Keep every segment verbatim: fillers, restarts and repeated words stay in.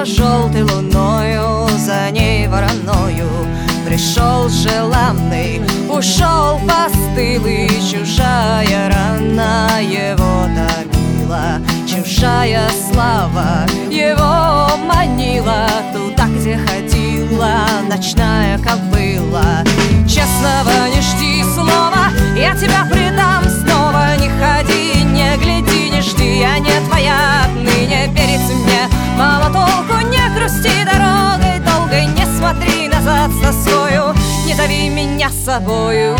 за желтой луною, за ней вороною. Пришел желанный, ушел постылый, чужая рана его томила, чужая слава его манила туда, где ходила ночная кобыла. Честного не жди слова, я тебя предам снова. Не ходи, не гляди, не жди, я не твоя отныне. Перед мне мало толку, не грусти дорогой долгой, не смотри назад с тоскою, не зови меня с собою.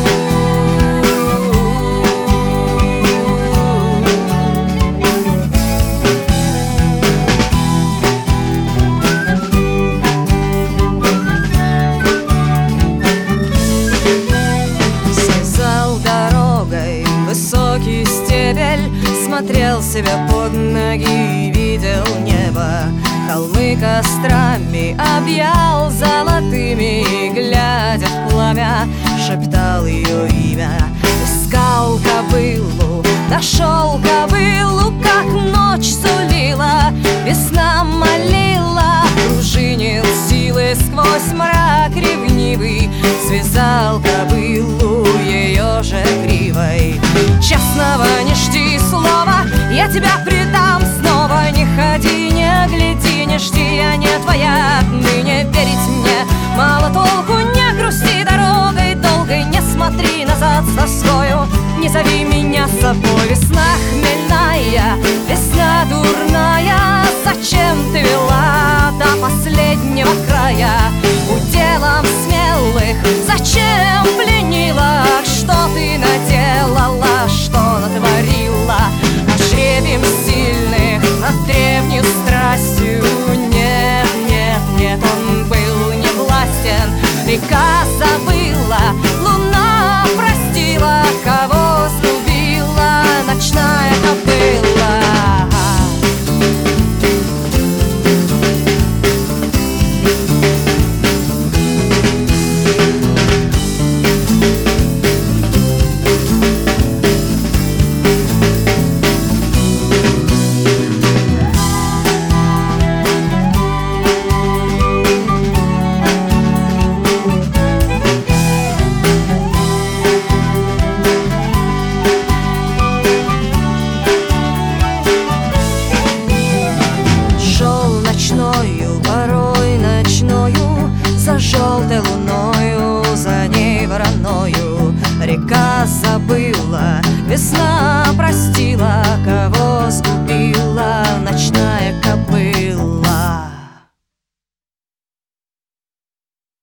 Высокий стебель, смотрел себе под ноги, видел небо, холмы кострами объял золотыми, и, глядя в пламя, шептал ее имя. Искал кобылу, нашел кобылу, как ночь сулила, весна молила, пружинил силы сквозь мрак ревнивый, связал кобылу ее же гривой. Честного не жди слова, я тебя предам снова. Не ходи, не гляди, не жди, я не твоя отныне. Верить мне мало толку, не грусти дорогой долгой, не смотри назад с тоскою, не зови меня с собой. Весна хмельная, весна дурная, зачем ты вела до последнего края?